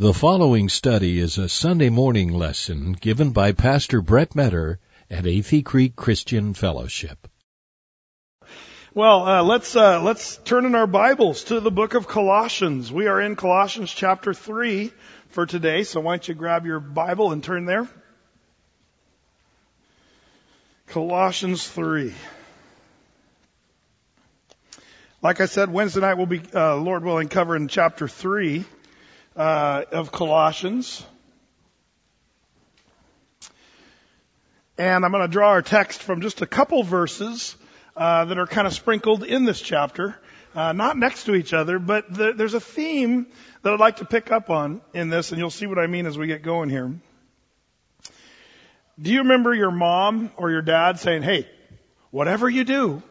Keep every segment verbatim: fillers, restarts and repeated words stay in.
The following study is a Sunday morning lesson given by Pastor Brett Metter at Athey Creek Christian Fellowship. Well, uh, let's uh, let's turn in our Bibles to the book of Colossians. We are in Colossians chapter three for today, so why don't you grab your Bible and turn there. Colossians three. Like I said, Wednesday night we'll be, uh, Lord willing, covering chapter three. Uh, of Colossians. And I'm going to draw our text from just a couple verses uh, that are kind of sprinkled in this chapter, uh, not next to each other, but the, there's a theme that I'd like to pick up on in this, and you'll see what I mean as we get going here. Do you remember your mom or your dad saying, hey, whatever you do,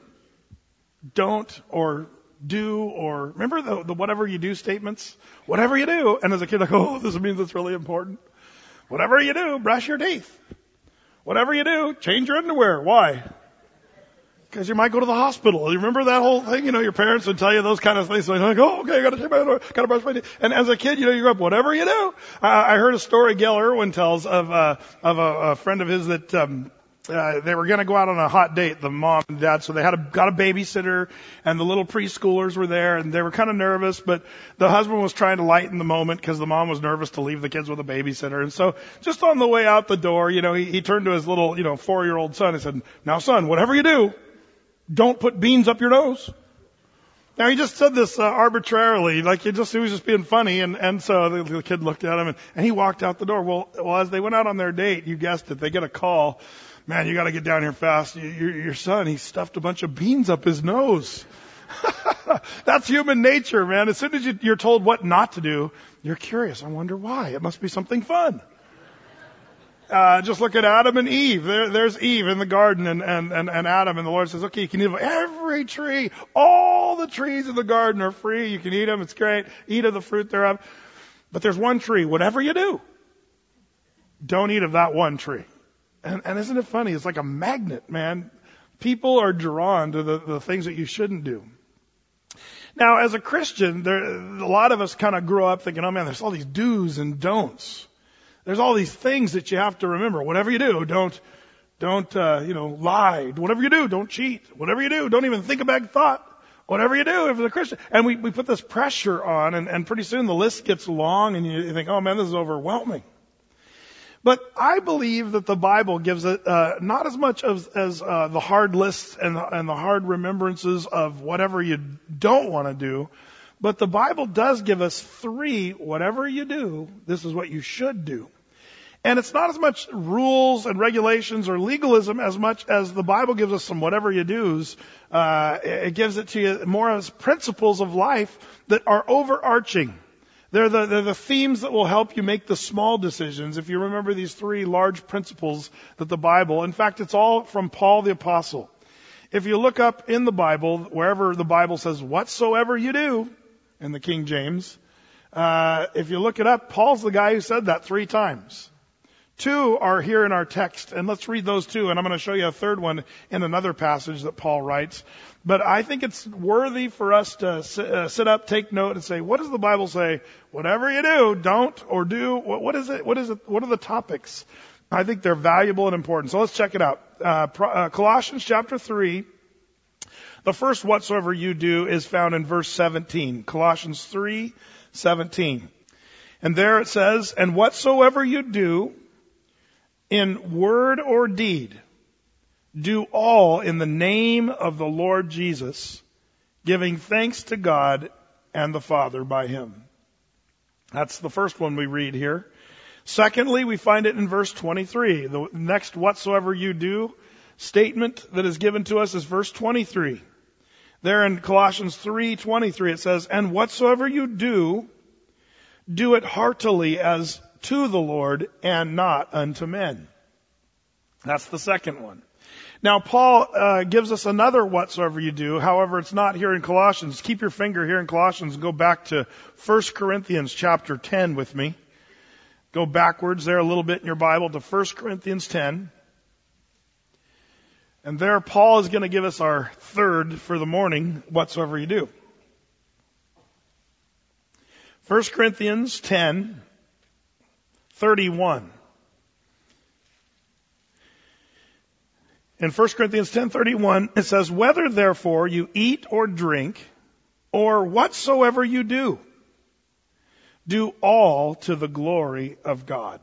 don't or do, or remember the, the whatever you do statements? Whatever you do. And as a kid, like, oh, this means it's really important. Whatever you do, brush your teeth. Whatever you do, change your underwear. Why? Because you might go to the hospital. You remember that whole thing? You know, your parents would tell you those kind of things. So you're like, oh, okay, I gotta change my underwear, gotta brush my teeth. And as a kid, you know, you grow up, whatever you do. I, I heard a story Gail Irwin tells of, uh, of a, a friend of his that, um, Uh, they were going to go out on a hot date, the mom and dad, so they had a, got a babysitter, and the little preschoolers were there, and they were kind of nervous, but the husband was trying to lighten the moment because the mom was nervous to leave the kids with a babysitter. And so just on the way out the door, you know, he, he turned to his little, you know, four-year-old son and said, now son, whatever you do, don't put beans up your nose. Now he just said this uh, arbitrarily, like he just he was just being funny, and and so the, the kid looked at him, and, and he walked out the door. Well, well, as they went out on their date, you guessed it, they get a call. Man, you got to get down here fast. Your, your son, he stuffed a bunch of beans up his nose. That's human nature, man. As soon as you, you're told what not to do, you're curious. I wonder why. It must be something fun. Uh, just look at Adam and Eve. There, there's Eve in the garden and, and, and, and Adam, and the Lord says, okay, you can eat of every tree. All the trees in the garden are free. You can eat them. It's great. Eat of the fruit thereof. But there's one tree. Whatever you do, don't eat of that one tree. And, and isn't it funny? It's like a magnet, man. People are drawn to the, the things that you shouldn't do. Now, as a Christian, there, a lot of us kind of grew up thinking, oh man, there's all these do's and don'ts. There's all these things that you have to remember. Whatever you do, don't, don't, uh, you know, lie. Whatever you do, don't cheat. Whatever you do, don't even think a bad thought. Whatever you do, if you're a Christian. And we, we put this pressure on, and, and pretty soon the list gets long, and you think, oh man, this is overwhelming. But I believe that the Bible gives it uh, not as much as, as uh, the hard lists and the, and the hard remembrances of whatever you don't want to do, but the Bible does give us three, whatever you do, this is what you should do. And it's not as much rules and regulations or legalism as much as the Bible gives us some whatever you do's. Uh, it gives it to you more as principles of life that are overarching. They're the, they're the themes that will help you make the small decisions. If you remember these three large principles that the Bible, in fact, it's all from Paul the Apostle. If you look up in the Bible, wherever the Bible says, whatsoever you do, in the King James, uh, if you look it up, Paul's the guy who said that three times. Two are here in our text, and let's read those two, and I'm going to show you a third one in another passage that Paul writes. But I think it's worthy for us to sit up, take note, and say, what does the Bible say? Whatever you do, don't or do. What, what is it? What is it? What are the topics? I think they're valuable and important. So let's check it out. Uh, uh, Colossians chapter three. The first whatsoever you do is found in verse seventeen. Colossians three seventeen. And there it says, and whatsoever you do, in word or deed, do all in the name of the Lord Jesus, giving thanks to God and the Father by Him. That's the first one we read here. Secondly, we find it in verse twenty-three. The next whatsoever you do statement that is given to us is verse twenty-three. There in Colossians three twenty-three it says, and whatsoever you do, do it heartily as to the Lord and not unto men. That's the second one. Now, Paul uh, gives us another whatsoever you do. However, it's not here in Colossians. Keep your finger here in Colossians and go back to First Corinthians chapter ten with me. Go backwards there a little bit in your Bible to First Corinthians ten. And there Paul is going to give us our third for the morning, whatsoever you do. First Corinthians ten, thirty-one. In First Corinthians ten thirty-one, it says, whether therefore you eat or drink, or whatsoever you do, do all to the glory of God.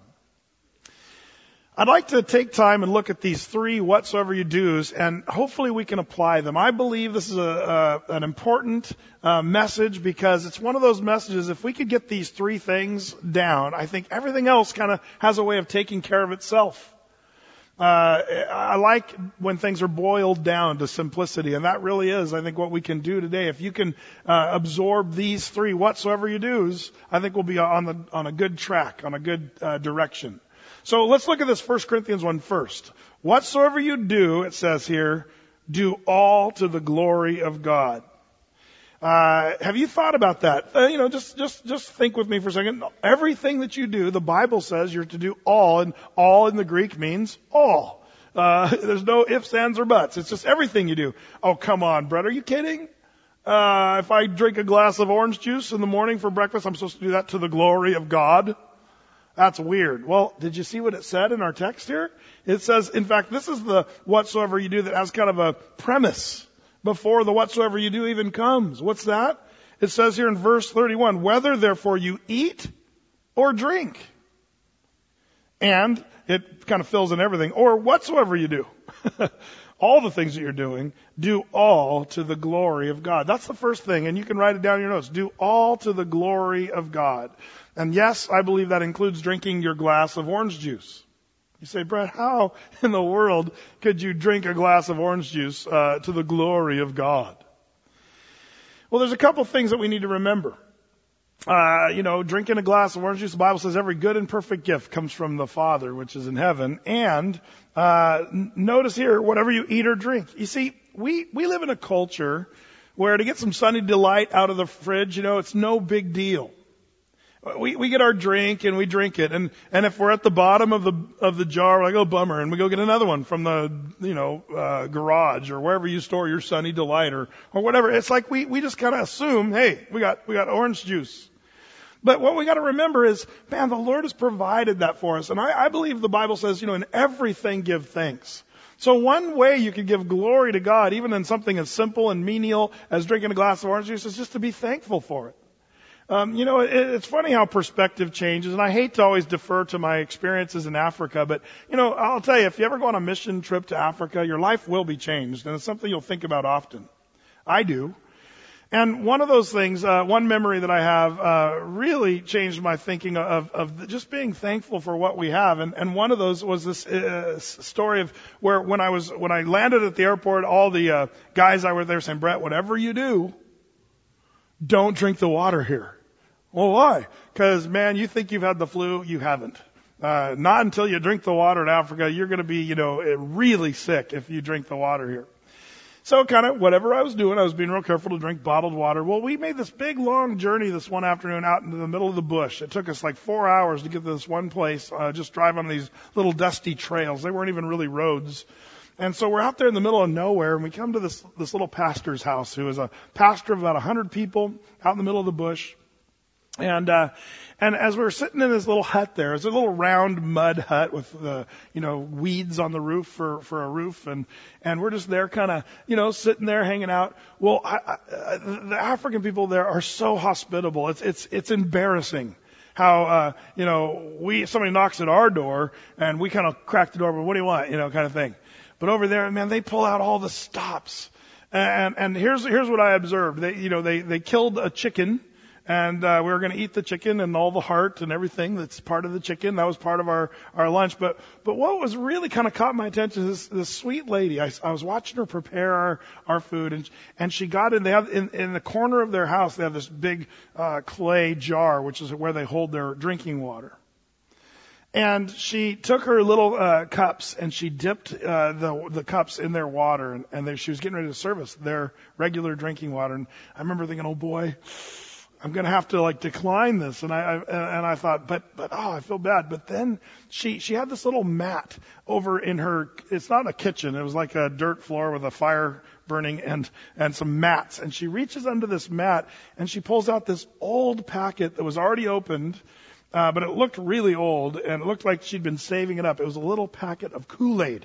I'd like to take time and look at these three whatsoever you do's, and hopefully we can apply them. I believe this is a, a an important uh, message, because it's one of those messages, if we could get these three things down, I think everything else kind of has a way of taking care of itself. Uh, I like when things are boiled down to simplicity, and that really is, I think, what we can do today. If you can uh, absorb these three whatsoever you do's, I think we'll be on the on a good track, on a good uh, direction. So let's look at this First Corinthians one first. Whatsoever you do, it says here, do all to the glory of God. Uh, have you thought about that? Uh, you know, just, just, just think with me for a second. Everything that you do, the Bible says you're to do all, and all in the Greek means all. Uh, there's no ifs, ands, or buts. It's just everything you do. Oh, come on, Brett, are you kidding? Uh, if I drink a glass of orange juice in the morning for breakfast, I'm supposed to do that to the glory of God? That's weird. Well, did you see what it said in our text here? It says, in fact, this is the whatsoever you do that has kind of a premise before the whatsoever you do even comes. What's that? It says here in verse thirty-one, whether therefore you eat or drink. And it kind of fills in everything. Or whatsoever you do. All the things that you're doing, do all to the glory of God. That's the first thing, and you can write it down in your notes. Do all to the glory of God. And yes, I believe that includes drinking your glass of orange juice. You say, Brett, how in the world could you drink a glass of orange juice uh, to the glory of God? Well, there's a couple things that we need to remember. Uh, you know, drinking a glass of orange juice, the Bible says every good and perfect gift comes from the Father, which is in heaven. And uh, n- notice here, whatever you eat or drink. You see, we, we live in a culture where to get some Sunny Delight out of the fridge, you know, it's no big deal. We, we get our drink and we drink it. And, and if we're at the bottom of the, of the jar, we're like, oh, bummer. And we go get another one from the, you know, uh, garage or wherever you store your Sunny Delight or, or whatever. It's like we, we just kind of assume, hey, we got, we got orange juice. But what we got to remember is, man, the Lord has provided that for us. And I, I believe the Bible says, you know, in everything give thanks. So one way you can give glory to God, even in something as simple and menial as drinking a glass of orange juice, is just to be thankful for it. Um, you know, it, it's funny how perspective changes, and I hate to always defer to my experiences in Africa, but, you know, I'll tell you, if you ever go on a mission trip to Africa, your life will be changed, and it's something you'll think about often. I do. And one of those things, uh, one memory that I have, uh, really changed my thinking of, of just being thankful for what we have. And, and one of those was this uh, story of where when I was, when I landed at the airport, all the uh, guys I were there saying, Brett, whatever you do, don't drink the water here. Well, why? Because, man, you think you've had the flu. You haven't. Uh, not until you drink the water in Africa. You're going to be, you know, really sick if you drink the water here. So kind of whatever I was doing, I was being real careful to drink bottled water. Well, we made this big, long journey this one afternoon out into the middle of the bush. It took us like four hours to get to this one place, uh, just drive on these little dusty trails. They weren't even really roads. And so we're out there in the middle of nowhere, and we come to this, this little pastor's house, who is a pastor of about a hundred people out in the middle of the bush. And, uh, and as we were sitting in this little hut there, it's a little round mud hut with, uh, you know, weeds on the roof for, for a roof. And, and we're just there kind of, you know, sitting there hanging out. Well, I, I, the African people there are so hospitable. It's, it's, it's embarrassing how, uh, you know, we, somebody knocks at our door and we kind of crack the door, but what do you want? You know, kind of thing. But over there, man, they pull out all the stops. And, and here's, here's what I observed. They, you know, they, they killed a chicken. And uh, we were going to eat the chicken and all the heart and everything that's part of the chicken. That was part of our, our lunch. But but what was really kind of caught my attention is this, this sweet lady. I, I was watching her prepare our, our food, and and she got in. They have in, in the corner of their house. They have this big uh, clay jar, which is where they hold their drinking water. And she took her little uh, cups and she dipped uh, the the cups in their water, and, and they, she was getting ready to serve us their regular drinking water. And I remember thinking, oh boy, I'm going to have to like decline this. And I, I, and I thought, but, but, oh, I feel bad. But then she, she had this little mat over in her, it's not a kitchen. It was like a dirt floor with a fire burning and, and some mats. And she reaches under this mat and she pulls out this old packet that was already opened. Uh, but it looked really old, and it looked like she'd been saving it up. It was a little packet of Kool-Aid.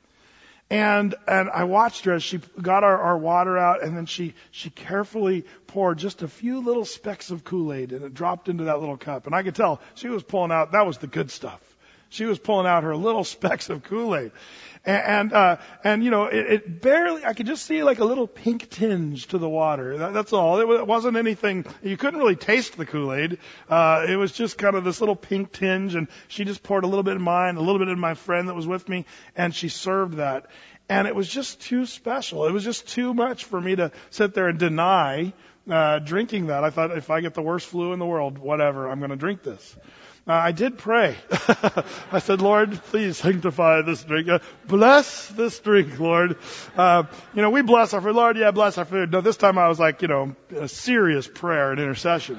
And and I watched her as she got our, our water out, and then she, she carefully poured just a few little specks of Kool-Aid, and it dropped into that little cup. And I could tell she was pulling out, that was the good stuff. She was pulling out her little specks of Kool-Aid. And, and, uh, and you know, it, it barely, I could just see like a little pink tinge to the water. That, that's all. It, it wasn't anything, you couldn't really taste the Kool-Aid. Uh, it was just kind of this little pink tinge, and she just poured a little bit in mine, a little bit in my friend that was with me, and she served that. And it was just too special. It was just too much for me to sit there and deny, uh, drinking that. I thought, if I get the worst flu in the world, whatever, I'm going to drink this. Uh, I did pray. I said, Lord, please sanctify this drink. Uh, bless this drink, Lord. Uh, you know, we bless our food. Lord, yeah, bless our food. No, this time I was like, you know, a serious prayer and intercession.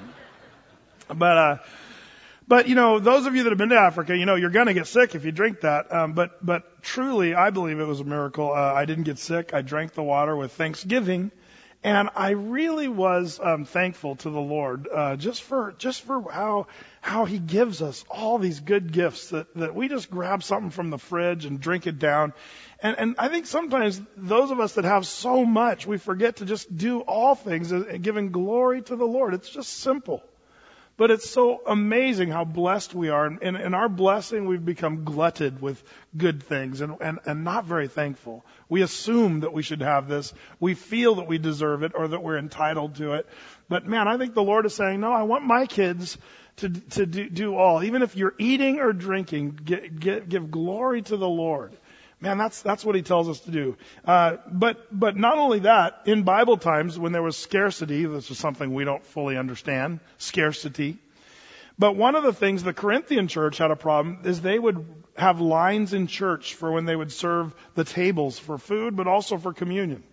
But, uh, but, you know, those of you that have been to Africa, you know, you're going to get sick if you drink that. Um, but, but truly, I believe it was a miracle. Uh, I didn't get sick. I drank the water with thanksgiving. And I really was um, thankful to the Lord uh, just for just for how how He gives us all these good gifts that, that we just grab something from the fridge and drink it down. And, and I think sometimes those of us that have so much, we forget to just do all things uh, giving glory to the Lord. It's just simple. But it's so amazing how blessed we are. And in our blessing, we've become glutted with good things and, and, and not very thankful. We assume that we should have this. We feel that we deserve it or that we're entitled to it. But man, I think the Lord is saying, no, I want my kids to, to do, do all. Even if you're eating or drinking, get, get, give glory to the Lord. Man, that's that's what He tells us to do. Uh, but but not only that, in Bible times when there was scarcity, this is something we don't fully understand, scarcity. But one of the things the Corinthian church had a problem is they would have lines in church for when they would serve the tables for food, but also for communion.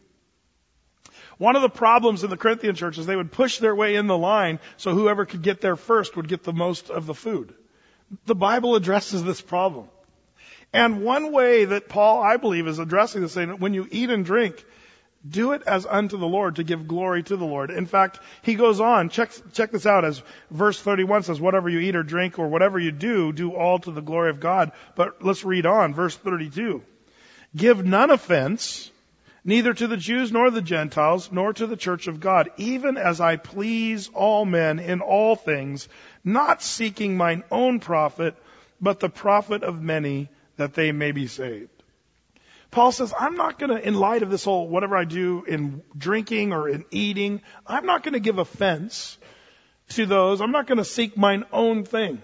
One of the problems in the Corinthian church is they would push their way in the line so whoever could get there first would get the most of the food. The Bible addresses this problem. And one way that Paul, I believe, is addressing this, saying when you eat and drink, do it as unto the Lord, to give glory to the Lord. In fact, he goes on, check, check this out, as verse thirty-one says, whatever you eat or drink or whatever you do, do all to the glory of God. But let's read on, verse thirty-two. Give none offense, neither to the Jews nor the Gentiles, nor to the church of God, even as I please all men in all things, not seeking mine own profit, but the profit of many, that they may be saved. Paul says, I'm not going to, in light of this whole whatever I do in drinking or in eating, I'm not going to give offense to those. I'm not going to seek mine own thing.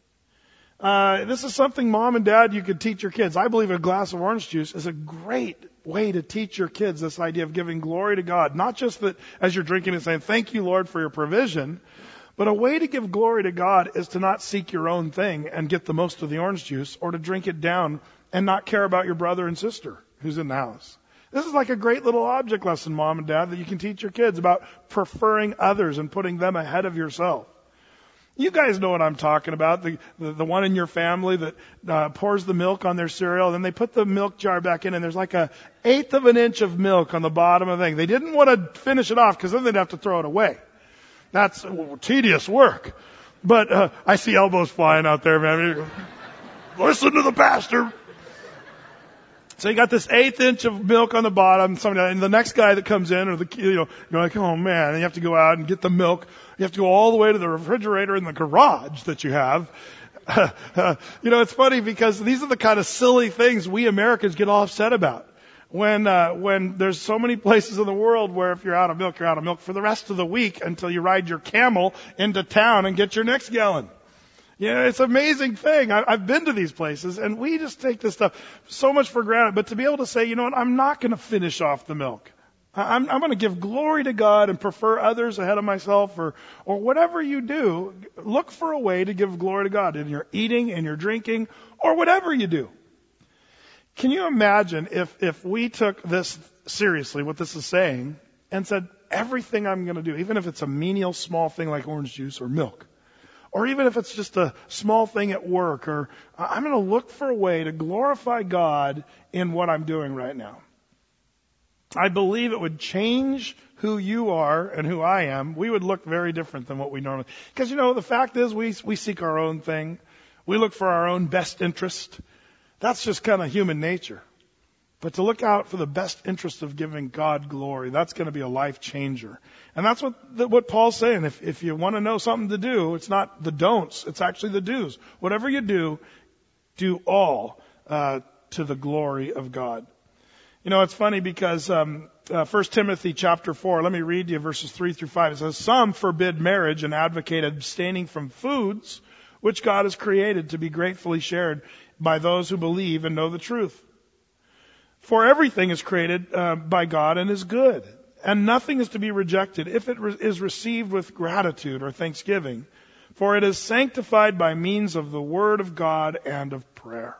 Uh, this is something, mom and dad, you could teach your kids. I believe a glass of orange juice is a great way to teach your kids this idea of giving glory to God. Not just that as you're drinking and saying, thank you, Lord, for your provision. But a way to give glory to God is to not seek your own thing and get the most of the orange juice, or to drink it down and not care about your brother and sister who's in the house. This is like a great little object lesson, mom and dad, that you can teach your kids about preferring others and putting them ahead of yourself. You guys know what I'm talking about. The the, the one in your family that uh, pours the milk on their cereal, then they put the milk jar back in, and there's like a eighth of an inch of milk on the bottom of the thing. They didn't want to finish it off because then they'd have to throw it away. That's uh, tedious work. But uh, I see elbows flying out there, man. Listen to the pastor. So you got this eighth inch of milk on the bottom, somebody, and the next guy that comes in, or the, you know, you're like, oh man, and you have to go out and get the milk. You have to go all the way to the refrigerator in the garage that you have. Uh, uh, you know, it's funny because these are the kind of silly things we Americans get all upset about. When, uh, when there's so many places in the world where if you're out of milk, you're out of milk for the rest of the week until you ride your camel into town and get your next gallon. You know, it's an amazing thing. I, I've been to these places, and we just take this stuff so much for granted. But to be able to say, you know what, I'm not going to finish off the milk. I'm, I'm going to give glory to God and prefer others ahead of myself, or, or whatever you do, look for a way to give glory to God in your eating, in your drinking, or whatever you do. Can you imagine if, if we took this seriously, what this is saying, and said, everything I'm going to do, even if it's a menial small thing like orange juice or milk, or even if it's just a small thing at work, or I'm going to look for a way to glorify God in what I'm doing right now. I believe it would change who you are and who I am. We would look very different than what we normally. Because, you know, the fact is we we seek our own thing. We look for our own best interest. That's just kind of human nature. But to look out for the best interest of giving God glory, that's going to be a life changer. And that's what the, what Paul's saying. If if you want to know something to do, it's not the don'ts, it's actually the do's. Whatever you do, do all uh, to the glory of God. You know, it's funny because um, uh, First Timothy chapter four, let me read you verses three through five. It says, some forbid marriage and advocate abstaining from foods which God has created to be gratefully shared by those who believe and know the truth. For everything is created uh, by God and is good, and nothing is to be rejected if it re- is received with gratitude or thanksgiving, for it is sanctified by means of the word of God and of prayer.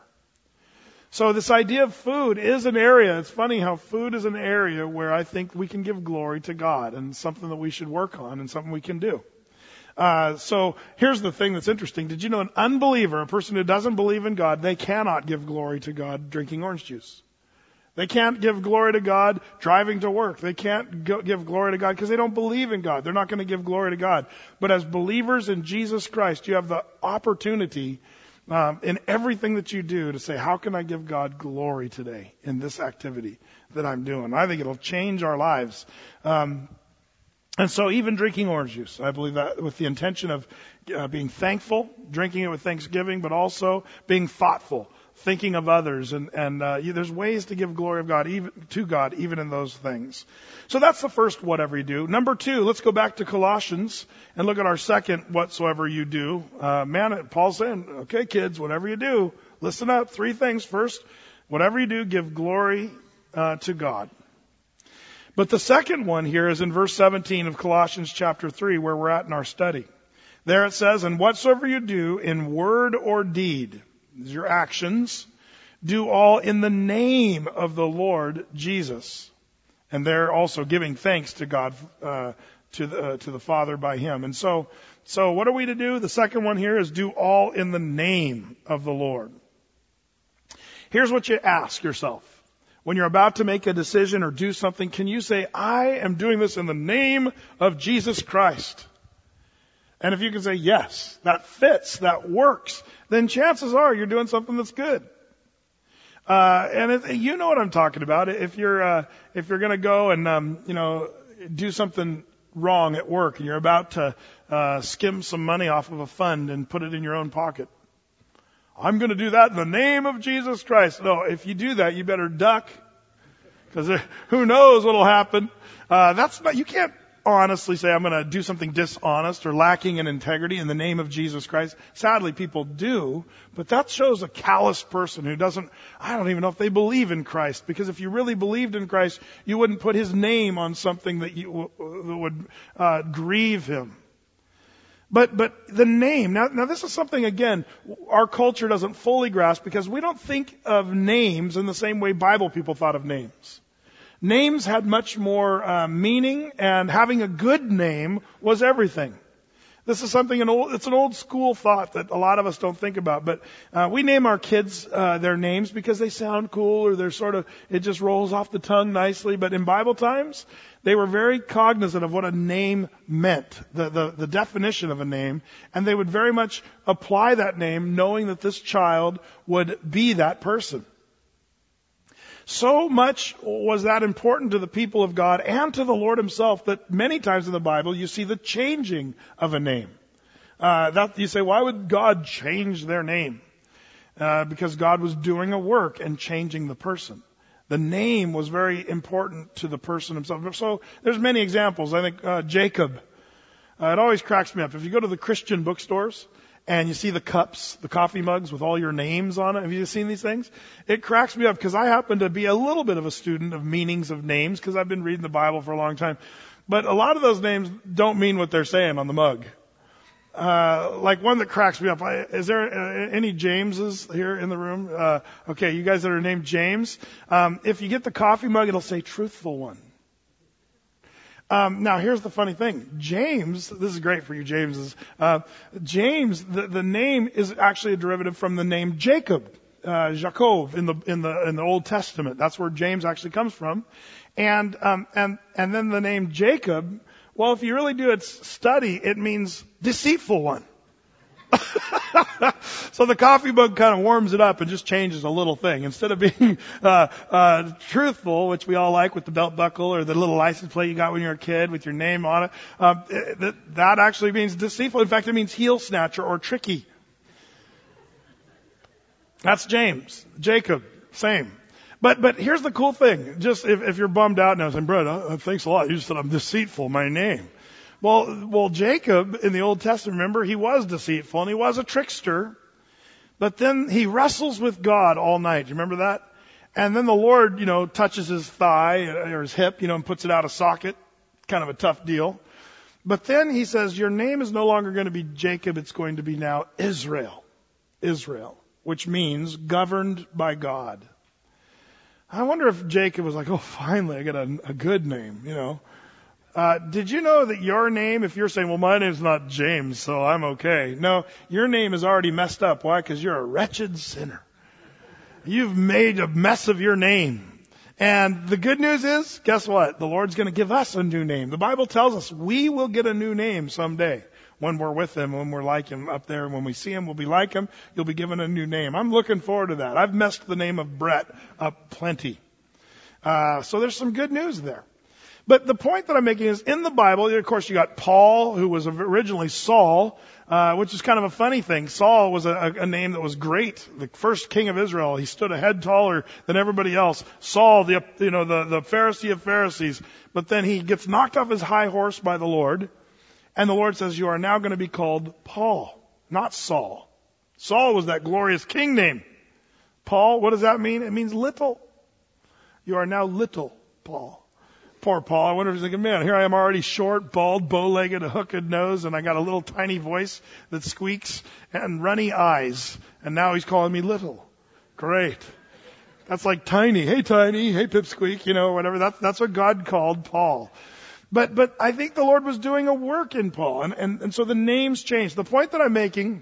So this idea of food is an area, it's funny how food is an area where I think we can give glory to God, and something that we should work on and something we can do. Uh, so here's the thing that's interesting. Did you know an unbeliever, a person who doesn't believe in God, they cannot give glory to God drinking orange juice. They can't give glory to God driving to work. They can't go, give glory to God because they don't believe in God. They're not going to give glory to God. But as believers in Jesus Christ, you have the opportunity um, in everything that you do to say, how can I give God glory today in this activity that I'm doing? I think it'll change our lives. Um, and so even drinking orange juice, I believe that with the intention of uh, being thankful, drinking it with thanksgiving, but also being thoughtful. Thinking of others, and, and uh, you, there's ways to give glory of God, even to God, even in those things. So that's the first whatever you do. Number two, let's go back to Colossians and look at our second whatsoever you do. Uh, man, Paul's saying, okay, kids, whatever you do, listen up. Three things. First, whatever you do, give glory uh, to God. But the second one here is in verse seventeen of Colossians chapter three, where we're at in our study. There it says, and whatsoever you do in word or deed, your actions, do all in the name of the Lord Jesus. And they're also giving thanks to God, uh, to the, uh, to the Father by Him. And so, so what are we to do? The second one here is do all in the name of the Lord. Here's what you ask yourself. When you're about to make a decision or do something, can you say, I am doing this in the name of Jesus Christ? And if you can say, yes, that fits, that works, then chances are you're doing something that's good. Uh, and it, you know what I'm talking about. If you're, uh, if you're going to go and, um, you know, do something wrong at work and you're about to, uh, skim some money off of a fund and put it in your own pocket. I'm going to do that in the name of Jesus Christ. No, if you do that, you better duck, because who knows what'll happen. Uh, that's not, you can't honestly say I'm going to do something dishonest or lacking in integrity in the name of Jesus Christ. Sadly, people do, but that shows a callous person who doesn't, I don't even know if they believe in Christ, because if you really believed in Christ, you wouldn't put His name on something that you that would uh, grieve Him. But but the name, now, now this is something, again, our culture doesn't fully grasp, because we don't think of names in the same way Bible people thought of names. Names had much more uh, meaning, and having a good name was everything. This is something, an old, it's an old school thought that a lot of us don't think about, but uh, we name our kids uh, their names because they sound cool, or they're sort of, it just rolls off the tongue nicely. But in Bible times, they were very cognizant of what a name meant, the, the, the definition of a name, and they would very much apply that name knowing that this child would be that person. So much was that important to the people of God and to the Lord Himself that many times in the Bible you see the changing of a name. Uh, that you say, why would God change their name? Uh, because God was doing a work and changing the person. The name was very important to the person himself. So there's many examples. I think uh, Jacob. Uh, it always cracks me up. If you go to the Christian bookstores and you see the cups, the coffee mugs with all your names on it. Have you seen these things? It cracks me up because I happen to be a little bit of a student of meanings of names because I've been reading the Bible for a long time. But a lot of those names don't mean what they're saying on the mug. Uh, like one that cracks me up. I, is there uh, any Jameses here in the room? Uh, okay, you guys that are named James. Um, if you get the coffee mug, it'll say truthful one. Um, now, here's the funny thing. James, this is great for you Jameses. Uh, James, the, the name is actually a derivative from the name Jacob. uh, Jacob in the in the in the Old Testament. That's where James actually comes from, and um, and and then the name Jacob. Well, if you really do its study, it means deceitful one. So the coffee mug kind of warms it up and just changes a little thing. Instead of being uh, uh, truthful, which we all like with the belt buckle or the little license plate you got when you were a kid with your name on it, uh, that, that actually means deceitful. In fact, it means heel snatcher or tricky. That's James. Jacob, same. But but here's the cool thing. Just if, if you're bummed out now, saying, Brett, uh, thanks a lot. You just said I'm deceitful, my name. Well, well, Jacob in the Old Testament, remember, he was deceitful and he was a trickster. But then he wrestles with God all night. Do you remember that? And then the Lord, you know, touches his thigh or his hip, you know, and puts it out of socket. Kind of a tough deal. But then he says, your name is no longer going to be Jacob. It's going to be now Israel. Israel, which means governed by God. I wonder if Jacob was like, oh, finally, I got a, a good name, you know. Uh, did you know that your name, if you're saying, well, my name's not James, so I'm okay. No, your name is already messed up. Why? Because you're a wretched sinner. You've made a mess of your name. And the good news is, guess what? The Lord's going to give us a new name. The Bible tells us we will get a new name someday when we're with Him, when we're like Him up there. And when we see Him, we'll be like Him. You'll be given a new name. I'm looking forward to that. I've messed the name of Brett up plenty. Uh, so there's some good news there. But the point that I'm making is in the Bible, of course, you got Paul, who was originally Saul, uh, which is kind of a funny thing. Saul was a, a name that was great. The first king of Israel. He stood a head taller than everybody else. Saul, the, you know, the, the Pharisee of Pharisees. But then he gets knocked off his high horse by the Lord. And the Lord says, you are now going to be called Paul, not Saul. Saul was that glorious king name. Paul, what does that mean? It means little. You are now little Paul. Poor Paul. I wonder if he's thinking, man, here I am already short, bald, bow-legged, a hooked nose, and I got a little tiny voice that squeaks and runny eyes. And now he's calling me little. Great. That's like tiny. Hey, tiny. Hey, pipsqueak, you know, whatever. That's, that's what God called Paul. But, but I think the Lord was doing a work in Paul. And, and, and so the names changed. The point that I'm making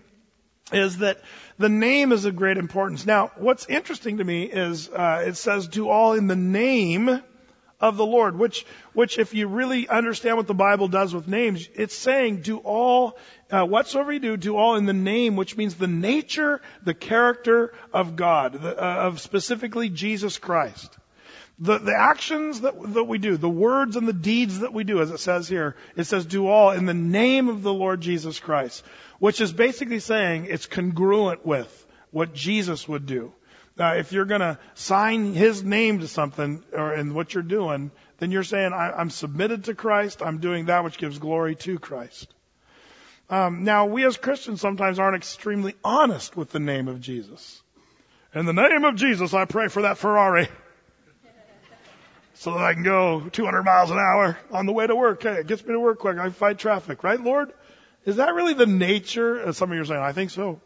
is that the name is of great importance. Now, what's interesting to me is, uh, it says, do all in the name of the Lord, which, which if you really understand what the Bible does with names, it's saying do all, uh, whatsoever you do, do all in the name, which means the nature, the character of God, the, uh, of specifically Jesus Christ. The, the actions that, that we do, the words and the deeds that we do, as it says here, it says do all in the name of the Lord Jesus Christ, which is basically saying it's congruent with what Jesus would do. Uh, if you're going to sign His name to something or in what you're doing, then you're saying, I, I'm submitted to Christ. I'm doing that which gives glory to Christ. Um, now, we as Christians sometimes aren't extremely honest with the name of Jesus. In the name of Jesus, I pray for that Ferrari so that I can go two hundred miles an hour on the way to work. Hey, it gets me to work quick. I fight traffic. Right, Lord? Is that really the nature? As some of you are saying, I think so.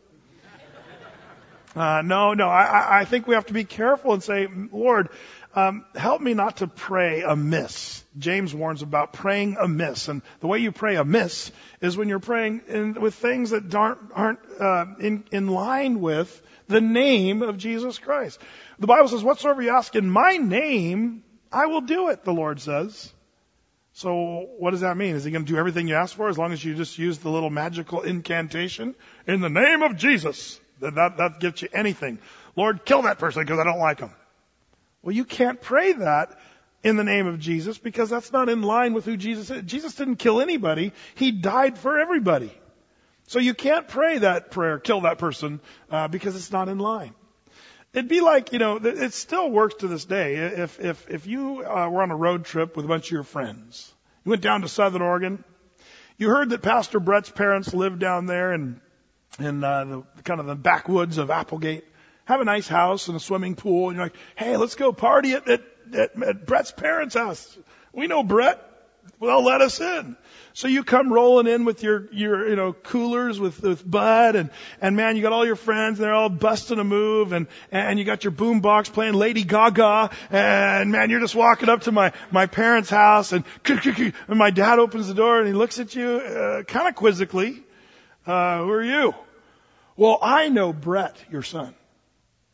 Uh, no, no, I, I think we have to be careful and say, Lord, um, help me not to pray amiss. James warns about praying amiss. And the way you pray amiss is when you're praying in, with things that aren't, aren't uh, in, in line with the name of Jesus Christ. The Bible says, whatsoever you ask in my name, I will do it, the Lord says. So what does that mean? Is He going to do everything you ask for as long as you just use the little magical incantation? In the name of Jesus. That, that, that gets you anything. Lord, kill that person because I don't like him. Well, you can't pray that in the name of Jesus because that's not in line with who Jesus is. Jesus didn't kill anybody. He died for everybody. So you can't pray that prayer, kill that person, uh, because it's not in line. It'd be like, you know, it still works to this day. If, if, if you uh, were on a road trip with a bunch of your friends, you went down to Southern Oregon, you heard that Pastor Brett's parents lived down there and in uh, the kind of the backwoods of Applegate, have a nice house and a swimming pool, and you're like, hey, let's go party at, at, at, at Brett's parents' house. We know Brett. Well, let us in. So you come rolling in with your, your, you know, coolers with, with Bud and, and man, you got all your friends and they're all busting a move and, and you got your boom box playing Lady Gaga and man, you're just walking up to my, my parents' house and, and my dad opens the door and he looks at you, uh, kind of quizzically. Uh, who are you? Well, I know Brett, your son.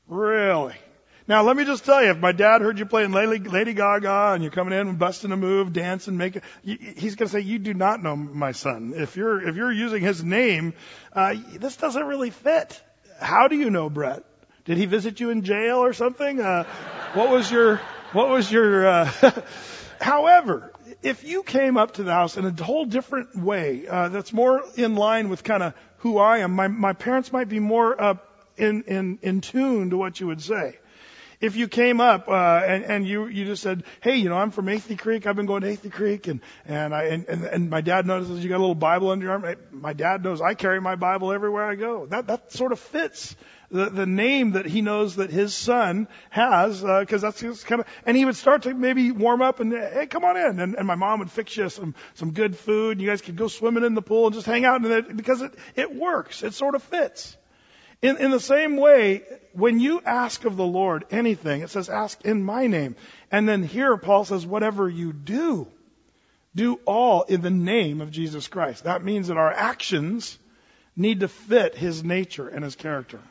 Really? Now, let me just tell you, if my dad heard you playing Lady, Lady Gaga and you're coming in and busting a move, dancing, making, he's going to say, you do not know my son. If you're, if you're using his name, uh, this doesn't really fit. How do you know Brett? Did he visit you in jail or something? Uh, what was your, what was your, uh, however, if you came up to the house in a whole different way, uh, that's more in line with kind of who I am, my, my parents might be more, uh, in, in, in tune to what you would say. If you came up uh, and, and you you just said, hey, you know, I'm from Athey Creek. I've been going to Athey Creek, and and I and, and, and my dad notices you got a little Bible under your arm. My dad knows I carry my Bible everywhere I go. That that sort of fits the the name that he knows that his son has, because uh, that's just kind of. And he would start to maybe warm up and, hey, come on in, and, and my mom would fix you some some good food, and you guys could go swimming in the pool and just hang out in it, because it it works. It sort of fits. In, in the same way, when you ask of the Lord anything, it says, ask in my name. And then here Paul says, whatever you do, do all in the name of Jesus Christ. That means that our actions need to fit his nature and his character.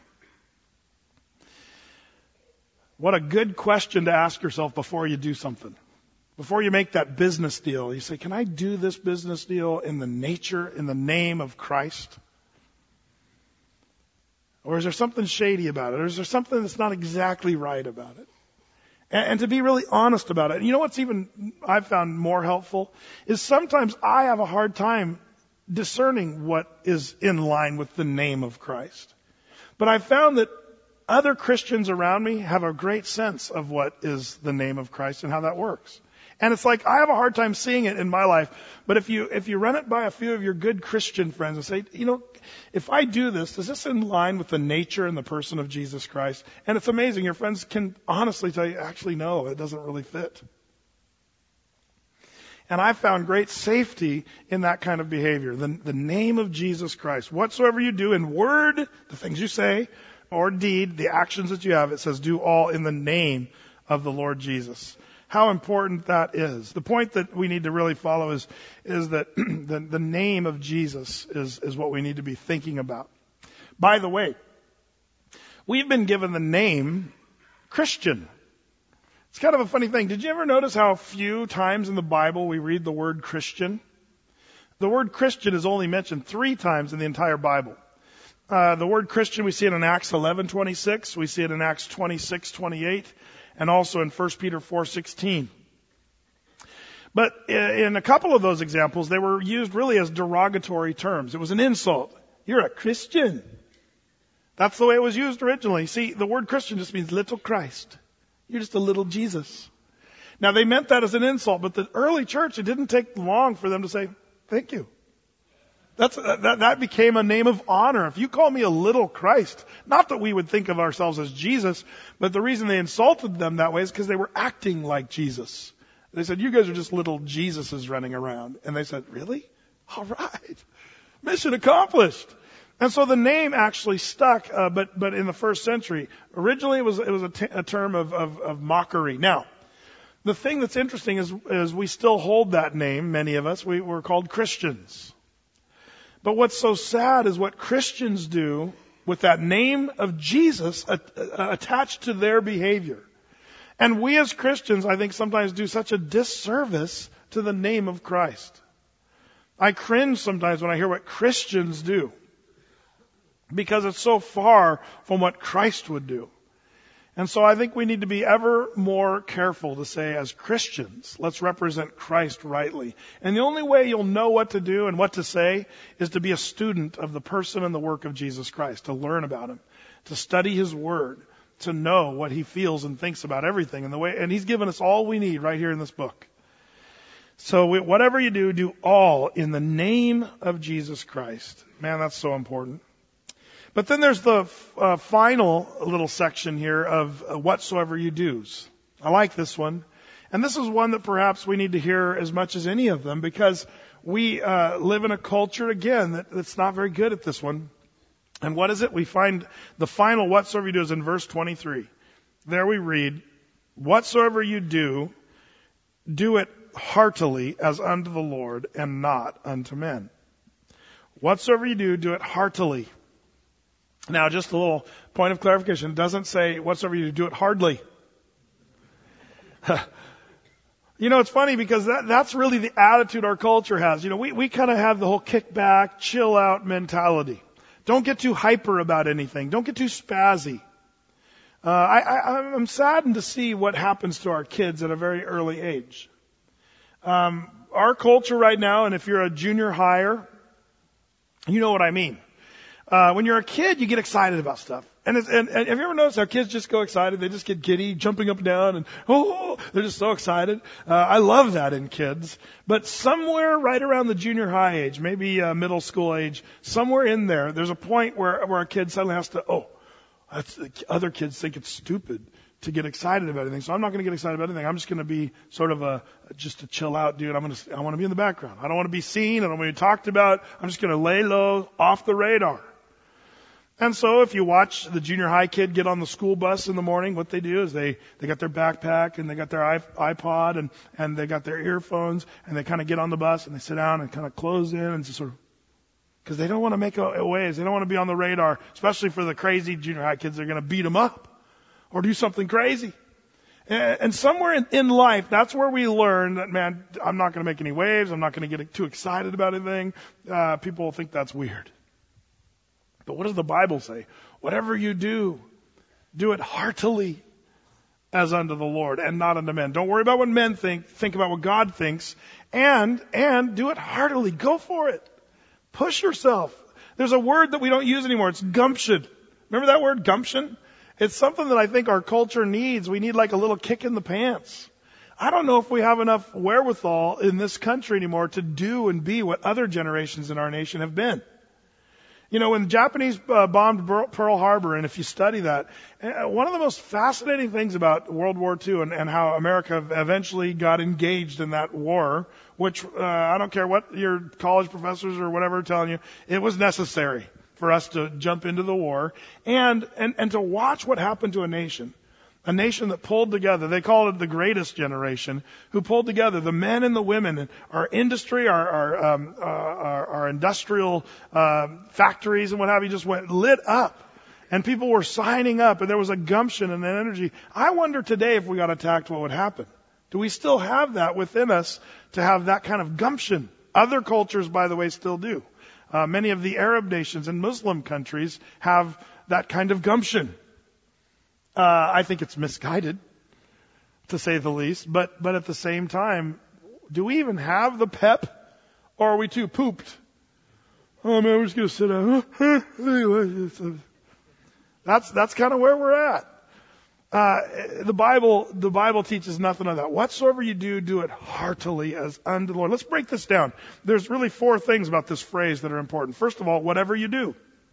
What a good question to ask yourself before you do something. Before you make that business deal, you say, can I do this business deal in the nature, in the name of Christ? Or is there something shady about it? Or is there something that's not exactly right about it? And, and to be really honest about it. You know what's even I've found more helpful is sometimes I have a hard time discerning what is in line with the name of Christ. But I've found that other Christians around me have a great sense of what is the name of Christ and how that works. And it's like, I have a hard time seeing it in my life. But if you, if you run it by a few of your good Christian friends and say, you know, if I do this, is this in line with the nature and the person of Jesus Christ? And it's amazing. Your friends can honestly tell you, actually, no, it doesn't really fit. And I've found great safety in that kind of behavior. The, the name of Jesus Christ. Whatsoever you do in word, the things you say, or deed, the actions that you have, it says, do all in the name of the Lord Jesus. How important that is. The point that we need to really follow is, is that the, the name of Jesus is, is what we need to be thinking about. By the way, we've been given the name Christian. It's kind of a funny thing. Did you ever notice how few times in the Bible we read the word Christian? The word Christian is only mentioned three times in the entire Bible. Uh, the word Christian, we see it in Acts eleven twenty-six, we see it in Acts twenty-six twenty-eight, and also in First Peter four sixteen. But in a couple of those examples, they were used really as derogatory terms. It was an insult. You're a Christian. That's the way it was used originally. See, the word Christian just means little Christ. You're just a little Jesus. Now, they meant that as an insult, but the early church, it didn't take long for them to say, thank you. That's, that, that became a name of honor. If you call me a little Christ, not that we would think of ourselves as Jesus, but the reason they insulted them that way is because they were acting like Jesus. They said, you guys are just little Jesuses running around. And they said, really? All right. Mission accomplished. And so the name actually stuck, uh, but, but in the first century. Originally it was, it was a, t- a term of, of, of mockery. Now, the thing that's interesting is, is we still hold that name, many of us. We, we're called Christians. But what's so sad is what Christians do with that name of Jesus attached to their behavior. And we as Christians, I think, sometimes do such a disservice to the name of Christ. I cringe sometimes when I hear what Christians do, because it's so far from what Christ would do. And so I think we need to be ever more careful to say, as Christians, let's represent Christ rightly. And the only way you'll know what to do and what to say is to be a student of the person and the work of Jesus Christ, to learn about him, to study his word, to know what he feels and thinks about everything and the way. And he's given us all we need right here in this book. So whatever you do, do all in the name of Jesus Christ. Man, that's so important. But then there's the uh, final little section here of uh, whatsoever you do's. I like this one. And this is one that perhaps we need to hear as much as any of them, because we uh, live in a culture, again, that, that's not very good at this one. And what is it? We find the final whatsoever you do is in verse twenty-three. There we read, whatsoever you do, do it heartily as unto the Lord and not unto men. Whatsoever you do, do it heartily. Now, just a little point of clarification. It doesn't say whatsoever you do, do it hardly. You know, it's funny because that, that's really the attitude our culture has. You know, we, we kind of have the whole kick back, chill out mentality. Don't get too hyper about anything. Don't get too spazzy. Uh, I, I, I'm saddened to see what happens to our kids at a very early age. Um, our culture right now, and if you're a junior higher, you know what I mean. Uh, when you're a kid, you get excited about stuff. And, it's, and, and have you ever noticed how kids just go excited? They just get giddy, jumping up and down, and oh, they're just so excited. Uh, I love that in kids. But somewhere right around the junior high age, maybe uh, middle school age, somewhere in there, there's a point where, where a kid suddenly has to, oh, that's, other kids think it's stupid to get excited about anything. So I'm not going to get excited about anything. I'm just going to be sort of a, just a chill out dude. I'm going to, I want to be in the background. I don't want to be seen. I don't want to be talked about. I'm just going to lay low, off the radar. And so if you watch the junior high kid get on the school bus in the morning, what they do is they, they got their backpack and they got their iPod and, and they got their earphones and they kind of get on the bus and they sit down and kind of close in and just sort of, because they don't want to make a, a waves. They don't want to be on the radar, especially for the crazy junior high kids. They're going to beat them up or do something crazy. And, and somewhere in, in life, that's where we learn that, man, I'm not going to make any waves. I'm not going to get too excited about anything. Uh, people will think that's weird. But what does the Bible say? Whatever you do, do it heartily as unto the Lord and not unto men. Don't worry about what men think. Think about what God thinks. And, and do it heartily. Go for it. Push yourself. There's a word that we don't use anymore. It's gumption. Remember that word, gumption? It's something that I think our culture needs. We need like a little kick in the pants. I don't know if we have enough wherewithal in this country anymore to do and be what other generations in our nation have been. You know, when the Japanese uh, bombed Pearl Harbor, and if you study that, uh, one of the most fascinating things about World War Two and, and how America eventually got engaged in that war, which uh, I don't care what your college professors or whatever are telling you, it was necessary for us to jump into the war and, and, and to watch what happened to a nation. A nation that pulled together, they call it the greatest generation, who pulled together the men and the women, our industry, our our, um, uh, our, our industrial uh, factories and what have you just went lit up. And people were signing up and there was a gumption and an energy. I wonder today if we got attacked, what would happen? Do we still have that within us to have that kind of gumption? Other cultures, by the way, still do. Uh, many of the Arab nations and Muslim countries have that kind of gumption. Uh, I think it's misguided, to say the least. But, but at the same time, do we even have the pep, or are we too pooped? Oh man, we're just gonna sit down. That's that's kind of where we're at. Uh, the Bible, the Bible teaches nothing of that. Whatsoever you do, do it heartily as unto the Lord. Let's break this down. There's really four things about this phrase that are important. First of all, whatever you do.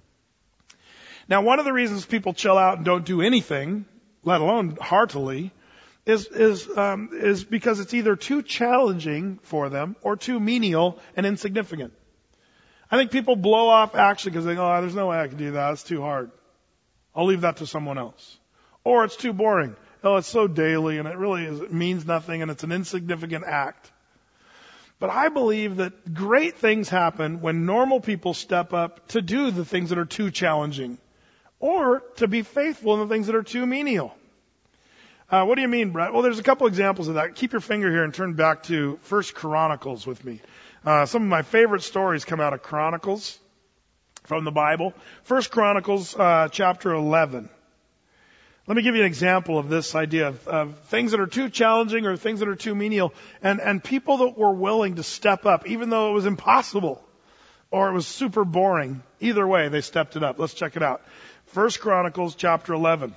Now, one of the reasons people chill out and don't do anything, let alone heartily, is is um, is because it's either too challenging for them or too menial and insignificant. I think people blow off action because they go, oh, there's no way I can do that. It's too hard. I'll leave that to someone else. Or it's too boring. Oh, it's so daily and it really is, it means nothing and it's an insignificant act. But I believe that great things happen when normal people step up to do the things that are too challenging. Or to be faithful in the things that are too menial. Uh, what do you mean, Brett? Well, there's a couple examples of that. Keep your finger here and turn back to First Chronicles with me. Uh, some of my favorite stories come out of Chronicles from the Bible. First Chronicles uh, chapter eleven. Let me give you an example of this idea of, of things that are too challenging or things that are too menial, and, and people that were willing to step up, even though it was impossible or it was super boring. Either way, they stepped it up. Let's check it out. First Chronicles chapter eleven.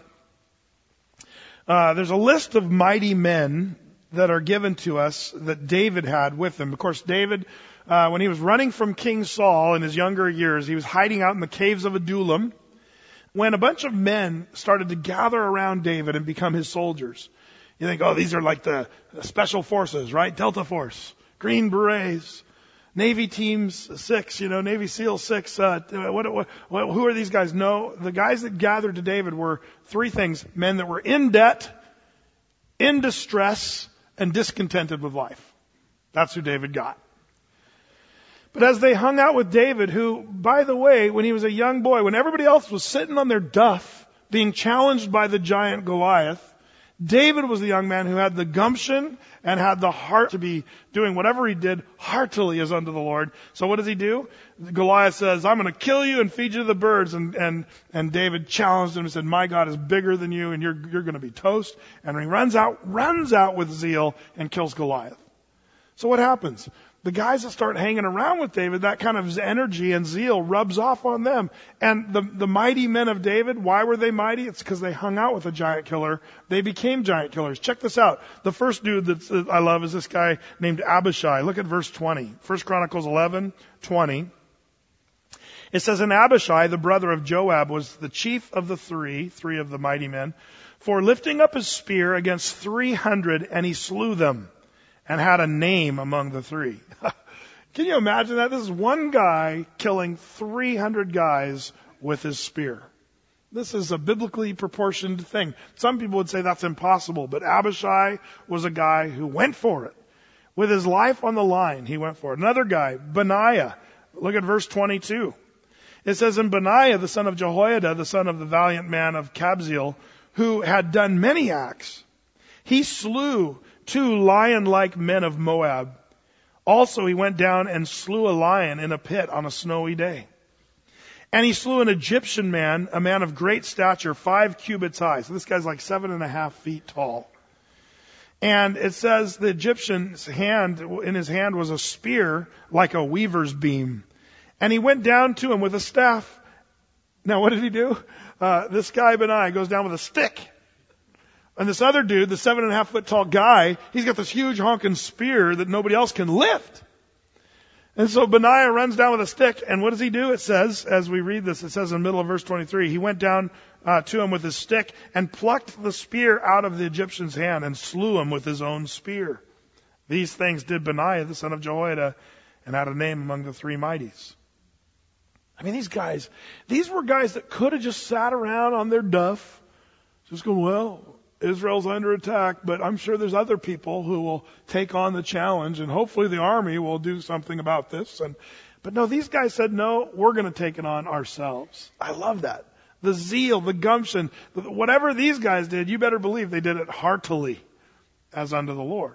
Uh, there's a list of mighty men that are given to us that David had with him. Of course, David, uh, when he was running from King Saul in his younger years, he was hiding out in the caves of Adullam when a bunch of men started to gather around David and become his soldiers. You think, oh, these are like the special forces, right? Delta Force, Green Berets, Navy Teams six, you know, Navy SEAL six. Uh, what, what, what, who are these guys? No, the guys that gathered to David were three things: men that were in debt, in distress, and discontented with life. That's who David got. But as they hung out with David, who, by the way, when he was a young boy, when everybody else was sitting on their duff, being challenged by the giant Goliath, David was the young man who had the gumption and had the heart to be doing whatever he did heartily as unto the Lord. So what does he do? Goliath says, I'm going to kill you and feed you to the birds. And, and, and David challenged him and said, my God is bigger than you and you're, you're going to be toast. And he runs out, runs out with zeal and kills Goliath. So what happens? The guys that start hanging around with David, that kind of energy and zeal rubs off on them. And the, the mighty men of David, why were they mighty? It's because they hung out with a giant killer. They became giant killers. Check this out. The first dude that uh, I love is this guy named Abishai. Look at verse twenty. First Chronicles eleven twenty. It says, and Abishai, the brother of Joab, was the chief of the three, three of the mighty men, for lifting up his spear against three hundred, and he slew them, and had a name among the three. Can you imagine that? This is one guy killing three hundred guys with his spear. This is a biblically proportioned thing. Some people would say that's impossible, but Abishai was a guy who went for it. With his life on the line, he went for it. Another guy, Benaiah. Look at verse twenty-two. It says, and Benaiah, the son of Jehoiada, the son of the valiant man of Kabzeel, who had done many acts, he slew two lion-like men of Moab. Also he went down and slew a lion in a pit on a snowy day. And he slew an Egyptian man, a man of great stature, five cubits high. So this guy's like seven and a half feet tall. And it says the Egyptian's hand, in his hand was a spear like a weaver's beam. And he went down to him with a staff. Now what did he do? Uh, this guy Benaiah goes down with a stick. And this other dude, the seven and a half foot tall guy, he's got this huge honking spear that nobody else can lift. And so Benaiah runs down with a stick, and what does he do? It says, as we read this, it says in the middle of verse twenty-three, he went down uh, to him with his stick and plucked the spear out of the Egyptian's hand and slew him with his own spear. These things did Benaiah, the son of Jehoiada, and had a name among the three mighties. I mean, these guys, these were guys that could have just sat around on their duff, just going, well, Israel's under attack, but I'm sure there's other people who will take on the challenge, and hopefully the army will do something about this. And but no, these guys said, no, we're going to take it on ourselves. I love that. The zeal, the gumption, whatever these guys did, you better believe they did it heartily as unto the Lord.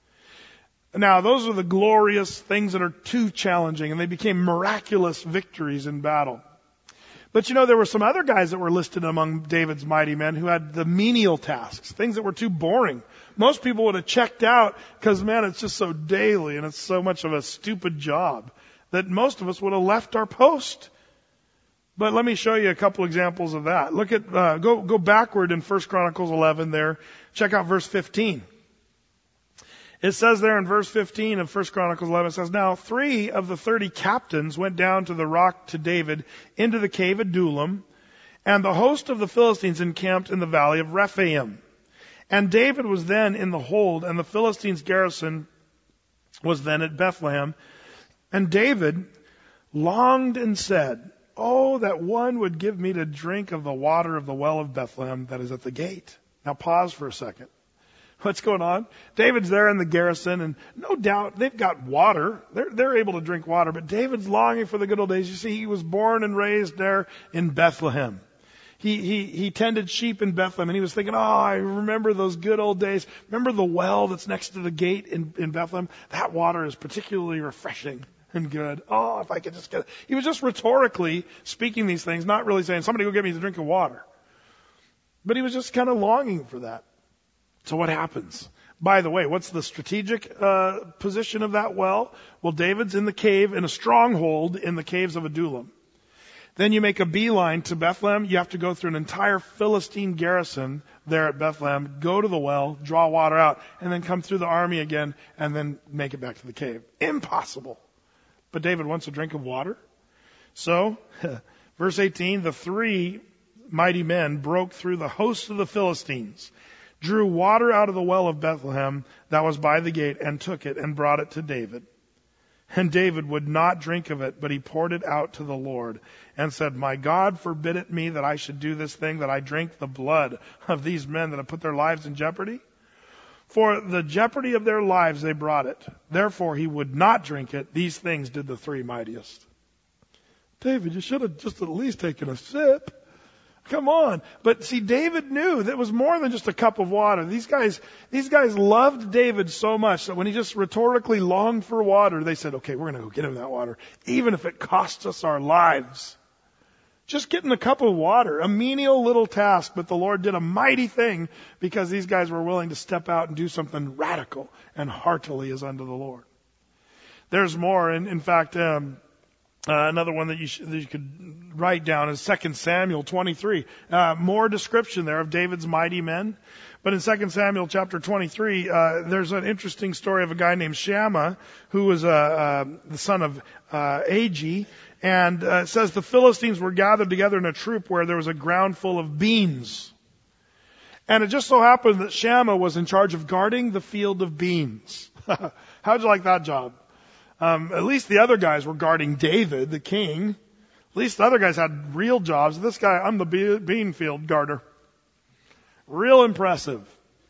Now, those are the glorious things that are too challenging, and they became miraculous victories in battle. But you know, there were some other guys that were listed among David's mighty men who had the menial tasks, things that were too boring. Most people would have checked out because, man, it's just so daily and it's so much of a stupid job that most of us would have left our post. But let me show you a couple examples of that. Look at, uh, go, go backward in First Chronicles eleven there. Check out verse fifteen. It says there in verse fifteen of First Chronicles eleven, it says, now three of the thirty captains went down to the rock to David into the cave Adullam, and the host of the Philistines encamped in the valley of Rephaim. And David was then in the hold, and the Philistines' garrison was then at Bethlehem. And David longed and said, oh, that one would give me to drink of the water of the well of Bethlehem that is at the gate. Now pause for a second. What's going on? David's there in the garrison, and no doubt they've got water. They're, they're able to drink water, but David's longing for the good old days. You see, he was born and raised there in Bethlehem. He, he, he tended sheep in Bethlehem, and he was thinking, oh, I remember those good old days. Remember the well that's next to the gate in, in Bethlehem? That water is particularly refreshing and good. Oh, if I could just get it. He was just rhetorically speaking these things, not really saying, somebody go get me a drink of water. But he was just kind of longing for that. So what happens? By the way, what's the strategic uh, position of that well? Well, David's in the cave, in a stronghold in the caves of Adullam. Then you make a beeline to Bethlehem. You have to go through an entire Philistine garrison there at Bethlehem, go to the well, draw water out, and then come through the army again, and then make it back to the cave. Impossible. But David wants a drink of water. So, verse eighteen, the three mighty men broke through the host of the Philistines, drew water out of the well of Bethlehem that was by the gate, and took it and brought it to David. And David would not drink of it, but he poured it out to the Lord and said, my God forbid it me that I should do this thing, that I drink the blood of these men that have put their lives in jeopardy. For the jeopardy of their lives they brought it. Therefore he would not drink it. These things did the three mightiest. David, you should have just at least taken a sip. Come on. But see, David knew that it was more than just a cup of water. These guys, these guys loved David so much that when he just rhetorically longed for water, they said, okay, we're going to go get him that water, even if it costs us our lives. Just getting a cup of water, a menial little task, but the Lord did a mighty thing because these guys were willing to step out and do something radical and heartily as unto the Lord. There's more. And in fact, um, Uh, another one that you, sh- that you could write down is Second Samuel twenty-three. Uh, more description there of David's mighty men. But in Second Samuel chapter twenty-three, uh, there's an interesting story of a guy named Shammah, who was uh, uh, the son of uh, Agi. And uh, it says the Philistines were gathered together in a troop where there was a ground full of beans. And it just so happened that Shammah was in charge of guarding the field of beans. How'd you like that job? Um, at least the other guys were guarding David, the king. At least the other guys had real jobs. This guy, I'm the be- bean field guarder. Real impressive.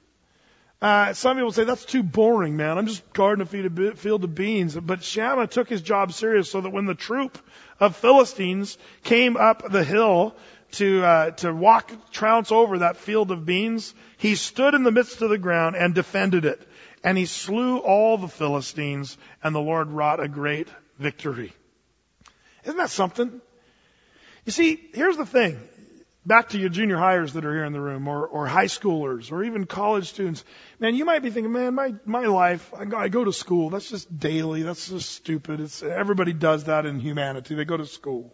Uh, some people say, that's too boring, man. I'm just guarding a field of beans. But Shammah took his job serious so that when the troop of Philistines came up the hill to, uh, to walk, trounce over that field of beans, he stood in the midst of the ground and defended it. And he slew all the Philistines, and the Lord wrought a great victory. Isn't that something? You see, here's the thing. Back to your junior hires that are here in the room, or, or high schoolers, or even college students. Man, you might be thinking, man, my, my life, I go, I go to school. That's just daily. That's just stupid. It's, everybody does that in humanity. They go to school.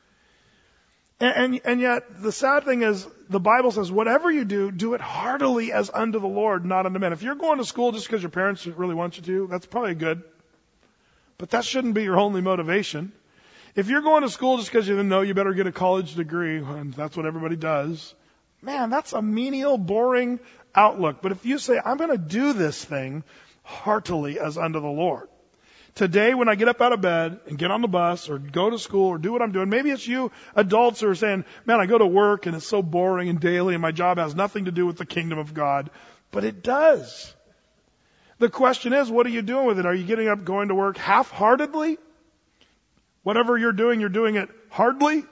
And, and, and yet, the sad thing is, the Bible says, whatever you do, do it heartily as unto the Lord, not unto men. If you're going to school just because your parents really want you to, that's probably good. But that shouldn't be your only motivation. If you're going to school just because you know you better get a college degree, and that's what everybody does, man, that's a menial, boring outlook. But if you say, I'm going to do this thing heartily as unto the Lord. Today, when I get up out of bed and get on the bus or go to school or do what I'm doing, maybe it's you adults who are saying, man, I go to work and it's so boring and daily and my job has nothing to do with the kingdom of God. But it does. The question is, what are you doing with it? Are you getting up, going to work half-heartedly? Whatever you're doing, you're doing it hardly?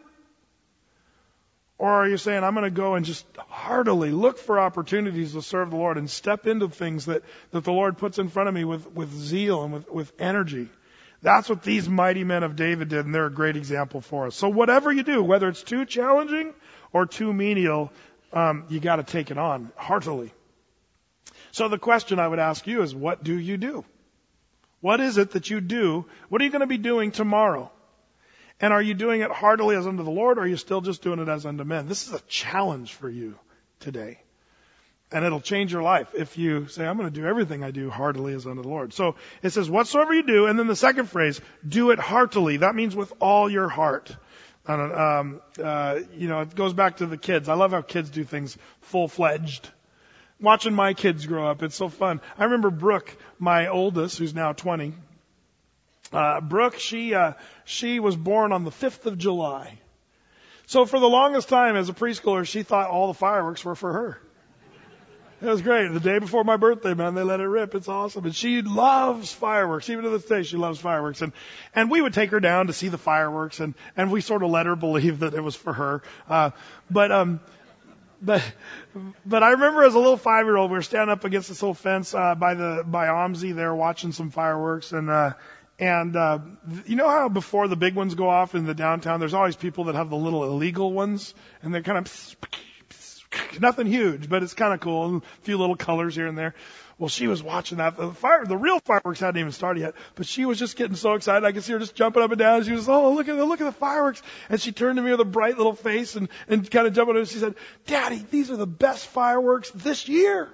Or are you saying, I'm going to go and just heartily look for opportunities to serve the Lord and step into things that, that the Lord puts in front of me with, with zeal and with, with energy? That's what these mighty men of David did, and they're a great example for us. So whatever you do, whether it's too challenging or too menial, um, you got to take it on heartily. So the question I would ask you is, what do you do? What is it that you do? What are you going to be doing tomorrow? And are you doing it heartily as unto the Lord, or are you still just doing it as unto men? This is a challenge for you today. And it'll change your life if you say, I'm going to do everything I do heartily as unto the Lord. So it says, whatsoever you do, and then the second phrase, do it heartily. That means with all your heart. And, um, uh, you know, it goes back to the kids. I love how kids do things full-fledged. Watching my kids grow up, it's so fun. I remember Brooke, my oldest, who's now twenty. Uh, Brooke, she, uh, she was born on the fifth of July. So for the longest time as a preschooler, she thought all the fireworks were for her. It was great. The day before my birthday, man, they let it rip. It's awesome. And she loves fireworks. Even to this day, she loves fireworks. And, and we would take her down to see the fireworks, and, and we sort of let her believe that it was for her. Uh, but, um, But, but I remember as a little five-year-old, we were standing up against this little fence, uh, by the, by OMSI there watching some fireworks. And, uh, and, uh, you know how before the big ones go off in the downtown, there's always people that have the little illegal ones, and they're kind of, nothing huge, but it's kind of cool. A few little colors here and there. Well, she was watching that. The fire, the real fireworks hadn't even started yet, but she was just getting so excited. I could see her just jumping up and down. She was, oh, look at the, look at the fireworks. And she turned to me with a bright little face and, and kind of jumping up. She said, Daddy, these are the best fireworks this year.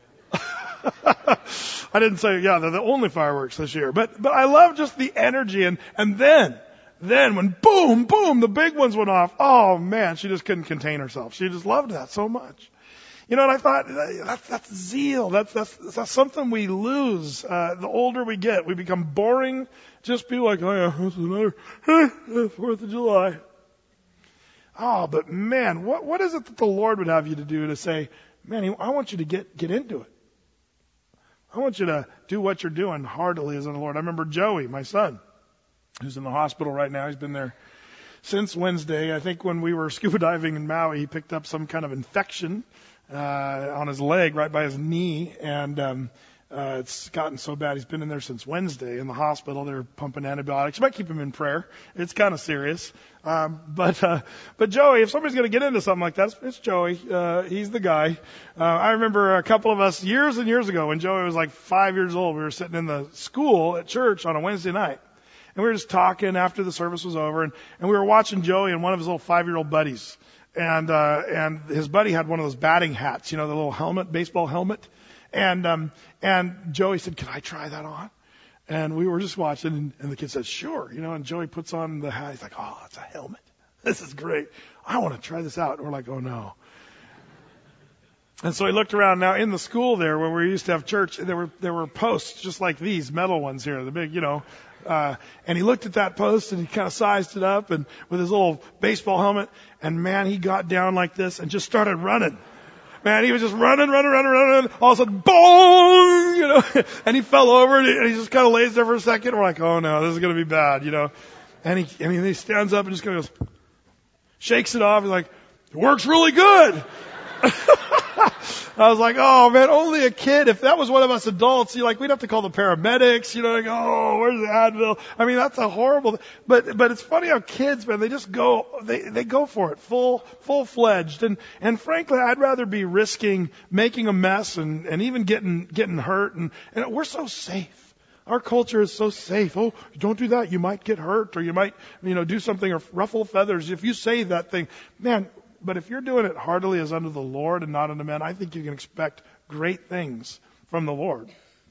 I didn't say, yeah, they're the only fireworks this year, but, but I love just the energy. And, and then, then when boom, boom, the big ones went off. Oh man, she just couldn't contain herself. She just loved that so much. You know, and I thought, that's, that's zeal. That's, that's, that's something we lose. Uh, the older we get, we become boring. Just be like, oh yeah, this is another Fourth of July. Oh, but man, what, what is it that the Lord would have you to do to say, man, I want you to get, get into it. I want you to do what you're doing heartily as in the Lord. I remember Joey, my son, who's in the hospital right now. He's been there since Wednesday. I think when we were scuba diving in Maui, he picked up some kind of infection uh, on his leg, right by his knee, and um, uh, it's gotten so bad. He's been in there since Wednesday in the hospital. They're pumping antibiotics. You might keep him in prayer. It's kind of serious. Um, but uh, but Joey, if somebody's going to get into something like that, it's, it's Joey. Uh, he's the guy. Uh, I remember a couple of us years and years ago when Joey was like five years old. We were sitting in the school at church on a Wednesday night. And we were just talking after the service was over, and, and we were watching Joey and one of his little five-year-old buddies. And uh, and his buddy had one of those batting hats, you know, the little helmet, baseball helmet. And um, and Joey said, "Can I try that on?" And we were just watching, and, and the kid said, "Sure." You know, and Joey puts on the hat. He's like, "Oh, it's a helmet. This is great. I want to try this out." And we're like, "Oh, no." And so he looked around. Now in the school there where we used to have church, there were there were posts just like these, metal ones here, the big, you know. Uh, and he looked at that post and he kind of sized it up and with his little baseball helmet. And man, he got down like this and just started running. Man, he was just running, running, running, running. All of a sudden, boom, you know, and he fell over and he, and he just kind of lays there for a second. We're like, oh no, this is going to be bad, you know. And he, I mean, he stands up and just kind of goes, shakes it off. He's like, it works really good. I was like, oh man, only a kid. If that was one of us adults, you like, we'd have to call the paramedics, you know, like, oh, where's the Advil? I mean, that's a horrible, but, but it's funny how kids, man, they just go, they, they go for it full, full fledged. And, and frankly, I'd rather be risking making a mess and, and even getting, getting hurt. And, and we're so safe. Our culture is so safe. Oh, don't do that. You might get hurt or you might, you know, do something or ruffle feathers. If you say that thing, man, but if you're doing it heartily as unto the Lord and not unto men, I think you can expect great things from the Lord.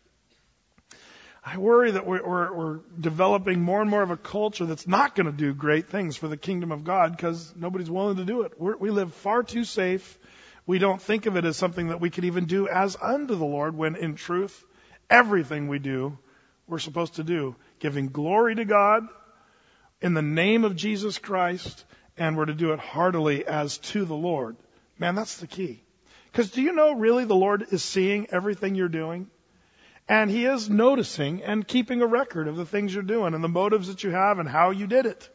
I worry that we're, we're, we're developing more and more of a culture that's not going to do great things for the kingdom of God because nobody's willing to do it. We're, we live far too safe. We don't think of it as something that we could even do as unto the Lord when in truth, everything we do, we're supposed to do, giving glory to God in the name of Jesus Christ. And we're to do it heartily as to the Lord. Man, that's the key. Because do you know really the Lord is seeing everything you're doing? And He is noticing and keeping a record of the things you're doing and the motives that you have and how you did it.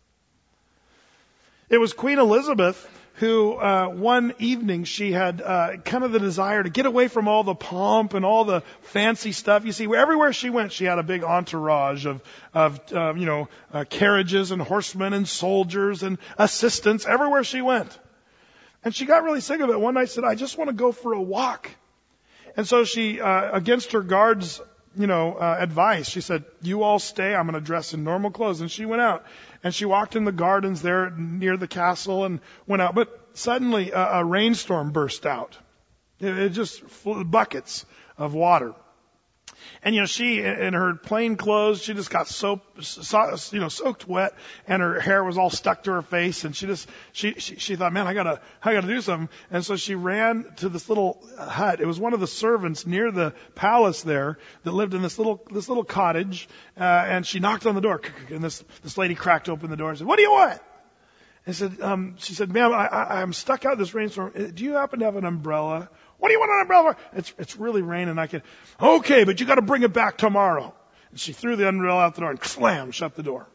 It was Queen Elizabeth who uh, one evening she had uh, kind of the desire to get away from all the pomp and all the fancy stuff. You see, everywhere she went, she had a big entourage of, of uh, you know, uh, carriages and horsemen and soldiers and assistants everywhere she went. And she got really sick of it. One night said, I just want to go for a walk. And so she, uh, against her guards, you know, uh, advice, she said, you all stay. I'm going to dress in normal clothes. And she went out and she walked in the gardens there near the castle and went out. But suddenly a, a rainstorm burst out. It, it just flew buckets of water. And, you know, she, in her plain clothes, she just got soap, so, you know, soaked wet, and her hair was all stuck to her face, and she just, she, she, she thought, man, I gotta, I gotta do something. And so she ran to this little hut. It was one of the servants near the palace there that lived in this little, this little cottage, uh, and she knocked on the door, and this, this lady cracked open the door and said, what do you want? And said, um, she said, ma'am, I, I, I'm stuck out in this rainstorm. Do you happen to have an umbrella? What do you want an umbrella for? It's, it's really raining. I can, okay, but you got to bring it back tomorrow. And she threw the umbrella out the door and slam, shut the door.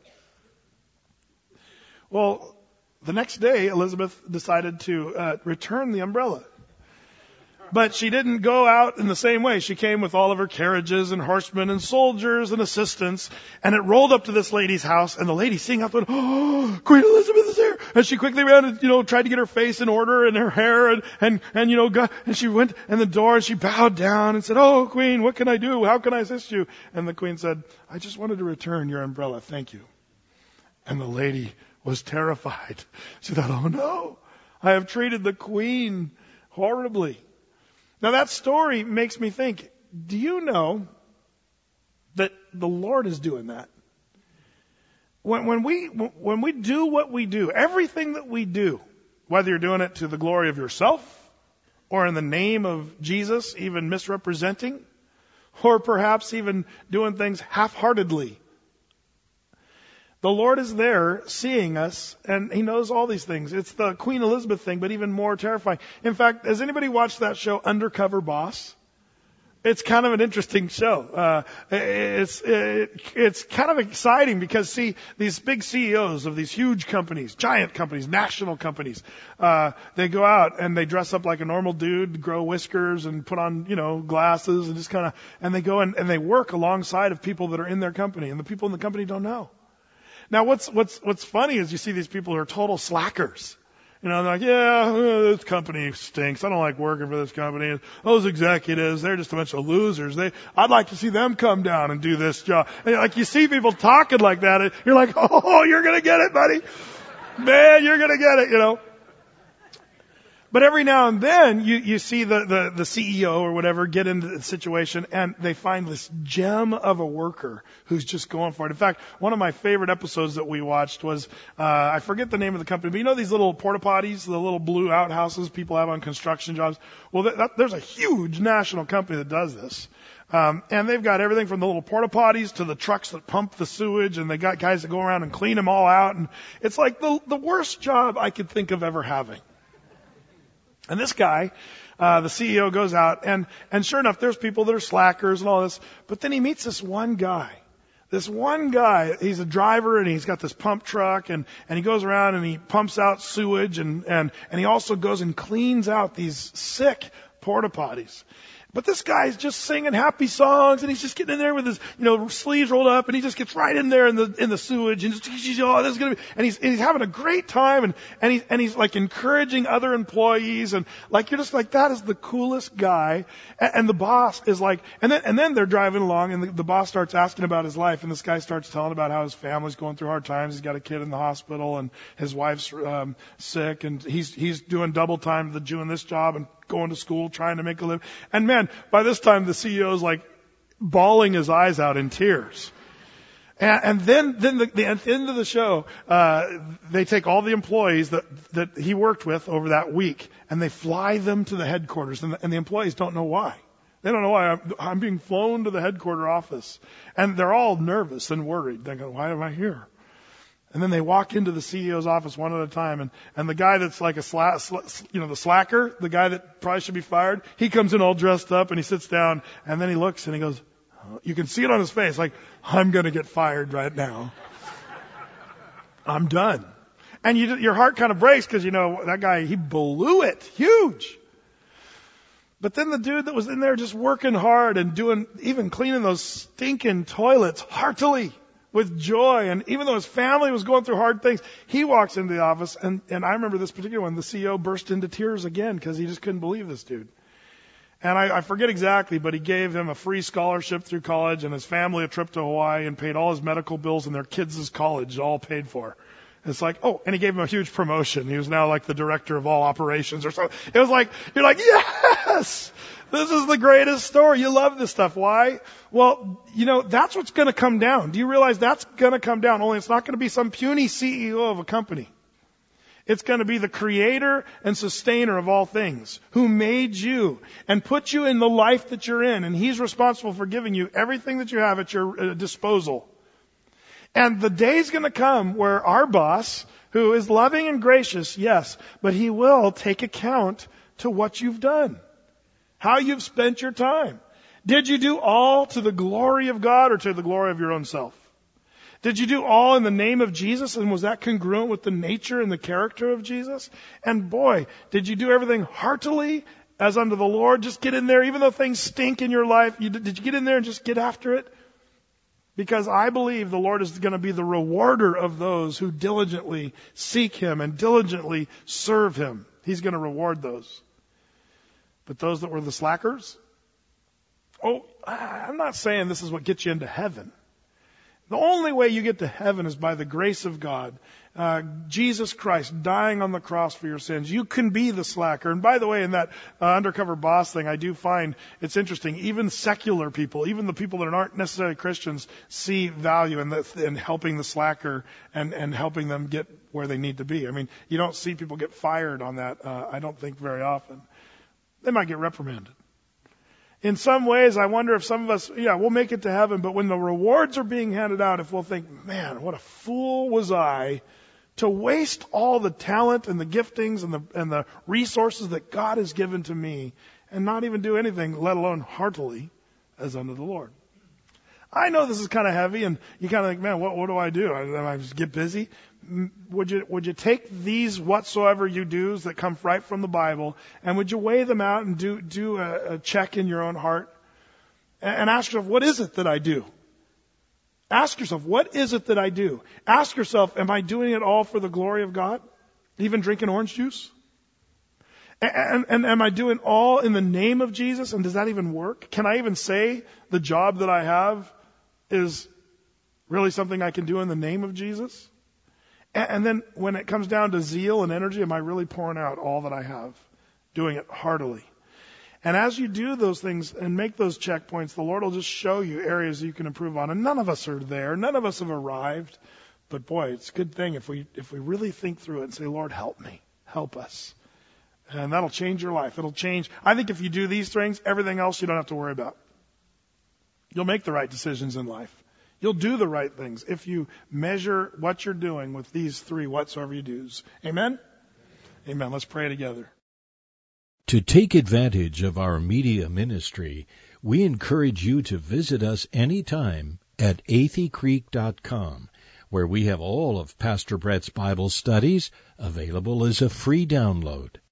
Well, the next day, Elizabeth decided to uh, return the umbrella. But she didn't go out in the same way. She came with all of her carriages and horsemen and soldiers and assistants. And it rolled up to this lady's house. And the lady seeing out the window, oh, Queen Elizabeth is here. And she quickly ran and, you know, tried to get her face in order and her hair and, and, and, you know, got, and she went in the door and she bowed down and said, oh, Queen, what can I do? How can I assist you? And the Queen said, I just wanted to return your umbrella. Thank you. And the lady was terrified. She thought, oh no, I have treated the Queen horribly. Now that story makes me think, do you know that the Lord is doing that? When, when we, when we do what we do, everything that we do, whether you're doing it to the glory of yourself or in the name of Jesus, even misrepresenting, or perhaps even doing things half-heartedly, the Lord is there seeing us, and He knows all these things. It's the Queen Elizabeth thing, but even more terrifying. In fact, has anybody watched that show, Undercover Boss? It's kind of an interesting show. Uh, it's, it, it's kind of exciting because see, these big C E Os of these huge companies, giant companies, national companies, uh, they go out and they dress up like a normal dude, grow whiskers and put on, you know, glasses and just kind of, and they go and, and they work alongside of people that are in their company, and the people in the company don't know. Now what's, what's, what's funny is you see these people who are total slackers. You know, they're like, yeah, this company stinks. I don't like working for this company. Those executives, they're just a bunch of losers. They, I'd like to see them come down and do this job. And like you see people talking like that, and you're like, oh, you're gonna get it, buddy. Man, you're gonna get it, you know. But every now and then you, you see the, the, the C E O or whatever get into the situation and they find this gem of a worker who's just going for it. In fact, one of my favorite episodes that we watched was, uh, I forget the name of the company, but you know these little porta potties, the little blue outhouses people have on construction jobs? Well, that, that, there's a huge national company that does this. Um, and they've got everything from the little porta potties to the trucks that pump the sewage, and they got guys that go around and clean them all out. And it's like the, the worst job I could think of ever having. And this guy, uh, the C E O goes out and, and sure enough, there's people that are slackers and all this, but then he meets this one guy. This one guy, he's a driver and he's got this pump truck and, and he goes around and he pumps out sewage and, and, and he also goes and cleans out these sick porta potties. But this guy's just singing happy songs, and he's just getting in there with his, you know, sleeves rolled up, and he just gets right in there in the in the sewage, and just, oh, this is gonna be, and he's and he's having a great time, and and he's and he's like encouraging other employees, and like you're just like, that is the coolest guy, and, and the boss is like, and then and then they're driving along, and the, the boss starts asking about his life, and this guy starts telling about how his family's going through hard times. He's got a kid in the hospital, and his wife's um, sick, and he's he's doing double time, the doing this job and going to school, trying to make a living. And man, by this time the C E O is like bawling his eyes out in tears. And, and then, then the, the, at the end of the show, uh, they take all the employees that, that he worked with over that week and they fly them to the headquarters, and the, and the employees don't know why. They don't know why. I'm, I'm being flown to the headquarter office, and they're all nervous and worried. They go, why am I here? And then they walk into the C E O's office one at a time, and, and the guy that's like a sla, sla, you know, the slacker, the guy that probably should be fired, he comes in all dressed up and he sits down, and then he looks and he goes, oh, you can see it on his face, like, I'm going to get fired right now. I'm done. And you, your heart kind of breaks because, you know, that guy, he blew it. Huge. But then the dude that was in there just working hard and doing, even cleaning those stinking toilets heartily, with joy, and even though his family was going through hard things, he walks into the office, and, and I remember this particular one, the C E O burst into tears again because he just couldn't believe this dude. And I, I forget exactly, but he gave him a free scholarship through college and his family a trip to Hawaii and paid all his medical bills and their kids' college all paid for. It's like, oh, and he gave him a huge promotion. He was now like the director of all operations or something. It was like, you're like, yes! This is the greatest story. You love this stuff. Why? Well, you know, that's what's going to come down. Do you realize that's going to come down? Only it's not going to be some puny C E O of a company. It's going to be the creator and sustainer of all things, who made you and put you in the life that you're in. And he's responsible for giving you everything that you have at your uh, disposal. And the day's going to come where our boss, who is loving and gracious, yes, but he will take account to what you've done. How you've spent your time. Did you do all to the glory of God or to the glory of your own self? Did you do all in the name of Jesus, and was that congruent with the nature and the character of Jesus? And boy, did you do everything heartily as unto the Lord? Just get in there, even though things stink in your life. You, did you get in there and just get after it? Because I believe the Lord is going to be the rewarder of those who diligently seek Him and diligently serve Him. He's going to reward those. But those that were the slackers? Oh, I'm not saying this is what gets you into heaven. The only way you get to heaven is by the grace of God. Uh, Jesus Christ dying on the cross for your sins. You can be the slacker. And by the way, in that uh, undercover boss thing, I do find it's interesting. Even secular people, even the people that aren't necessarily Christians, see value in, the, in helping the slacker and, and helping them get where they need to be. I mean, you don't see people get fired on that, uh, I don't think, very often. They might get reprimanded. In some ways, I wonder if some of us, yeah, we'll make it to heaven, but when the rewards are being handed out, if we'll think, man, what a fool was I to waste all the talent and the giftings and the, and the resources that God has given to me and not even do anything, let alone heartily, as unto the Lord. I know this is kind of heavy, and you kind of think, man, what, what do I do? I, I just get busy. Would you, would you take these whatsoever you do's that come right from the Bible, and would you weigh them out and do, do a, a check in your own heart and, and ask yourself, what is it that I do? Ask yourself, what is it that I do? Ask yourself, am I doing it all for the glory of God? Even drinking orange juice? And, and, and am I doing all in the name of Jesus? And does that even work? Can I even say the job that I have is really something I can do in the name of Jesus? And, and then when it comes down to zeal and energy, am I really pouring out all that I have? Doing it heartily. And as you do those things and make those checkpoints, the Lord will just show you areas you can improve on. And none of us are there. None of us have arrived. But boy, it's a good thing if we if we really think through it and say, Lord, help me. Help us. And that'll change your life. It'll change. I think if you do these things, everything else you don't have to worry about. You'll make the right decisions in life. You'll do the right things if you measure what you're doing with these three whatsoever you do's. Amen? Amen. Let's pray together. To take advantage of our media ministry, we encourage you to visit us anytime at athey creek dot com, where we have all of Pastor Brett's Bible studies available as a free download.